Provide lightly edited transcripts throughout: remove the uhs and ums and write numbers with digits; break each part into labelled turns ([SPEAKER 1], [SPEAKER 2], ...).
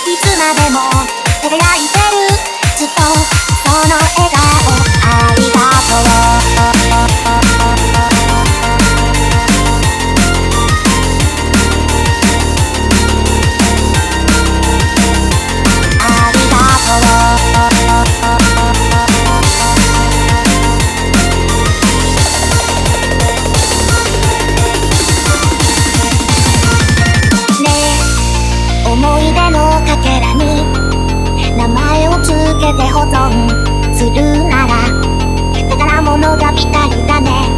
[SPEAKER 1] いつまでも輝いてるずっとその笑顔ありがとう思い出のかけらに名前をつけて保存するなら宝物がぴったりだね。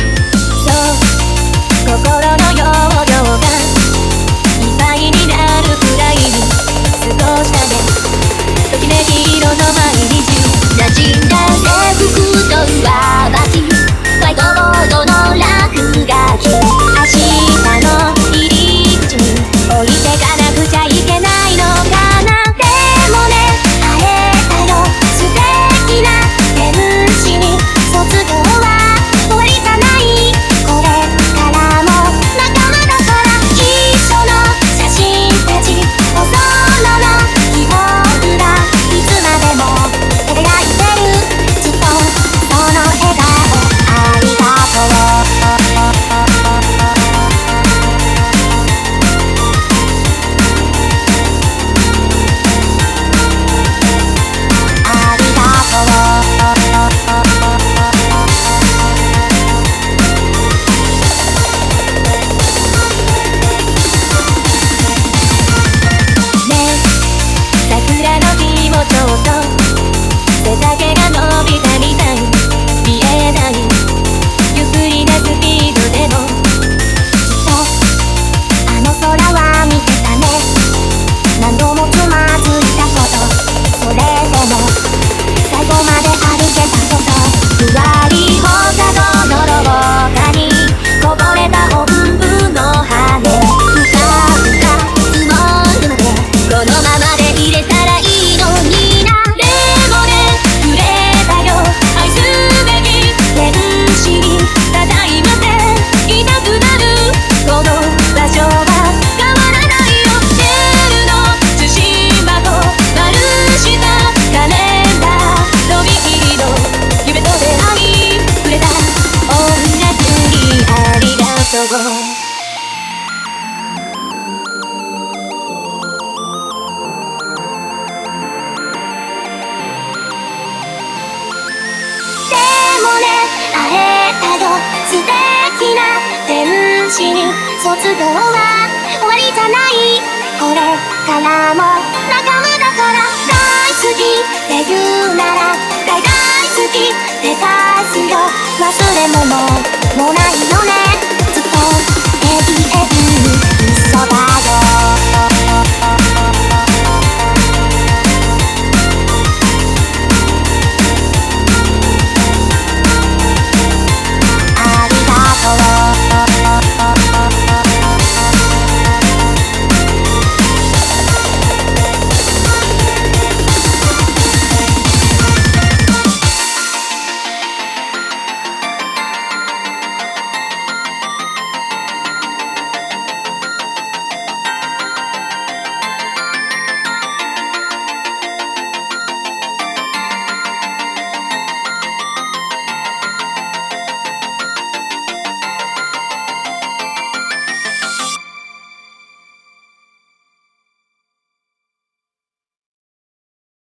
[SPEAKER 1] そう心の容量がいっぱいになるくらいに過ごしたね。ときめき色の毎日馴染んだ制服と上履きホワイトボードの落書き明日の入り口に置いてかなくちゃいけないのかな。でもね会えたよ素敵な天使に卒業は終わりじゃない。これからも仲間だから一緒の写真たちおそろの記憶がいつまでも輝いてるずっとその笑顔ありがとう桜の木もちょっと背丈が伸びたみたい見えないゆっくりなスピードでもきっとあの空は見てたね。何度もつまずいたことそれでも最後まで歩けたことふわり放課後の廊下にこぼれた本部の羽ふかふか積もるまでこのままで入れたらいいのにな。でもね触れたよ愛すべき天使にただいまって言いたくなるこの場所は変わらないよ。ジェルの受信箱丸したカレンダーとびきりの夢と出会い触れた音楽にありがとう。会えたよ素敵な天使に卒業は終わりじゃない。これからも仲間だから大好きって言うなら大好きって返すよ。忘れ物もないよね。